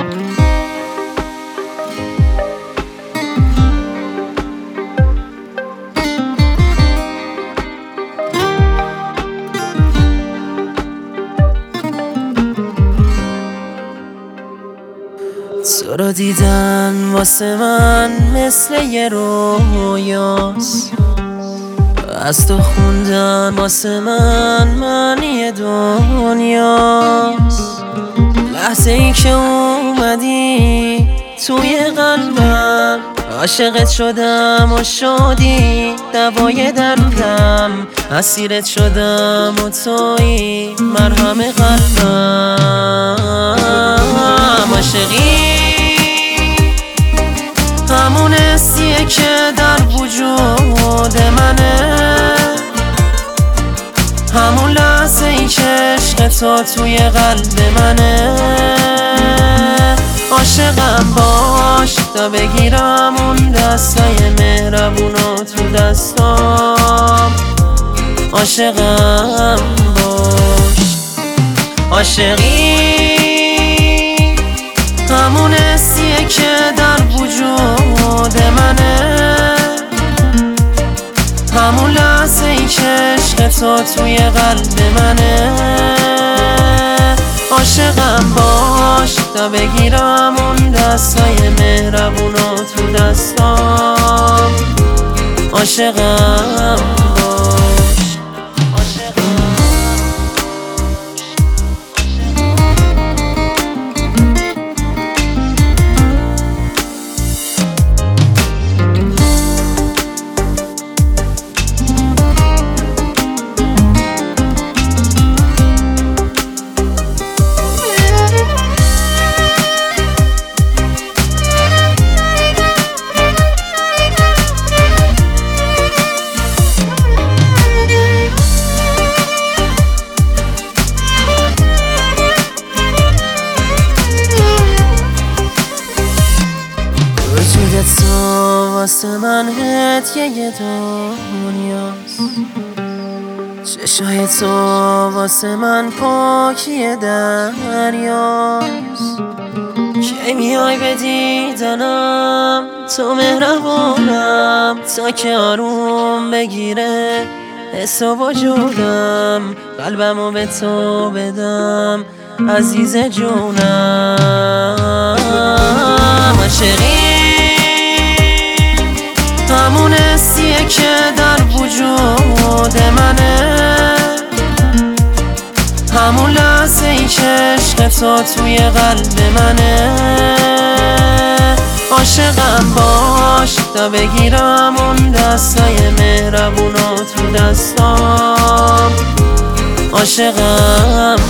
تو رو دیدن واسه من مثل یه رویاست، از تو خوندن واسه من معنی دنیاست. لحظه ای که اومدی توی قلبم عاشقت شدم و شدی دوای دردم، اسیرت شدم و تویی مرهم قلبم. عاشقی همون حسیه که در وجود منه، همون لحظه ای که عشق تو توی قلب منه. عاشقم باش تا بگیرم اون دستای مهربونو تو دستام. عاشقم باش. عاشقی همون حسیه که در وجود منه، همون لحظه ای که عشق تو توی قلب منه. عاشقم باش تا بگیرم اون دستای مهربونو تو دستام. عاشقم باش. وجودت تو واسه من هدیه دنیاست، چشای تو واسه من پاکی دریاست. کی میای به دیدنم تو مهربونم، تا که آروم بگیره حس و وجودم، قلبمو به تو بدم عزیز جونم. عاشقی همون حسیه که در وجود منه، همون لحظه ای که عشق تو توی قلب منه. عاشقم باش تا بگیرم اون دستای مهربونو تو دستام. عاشقم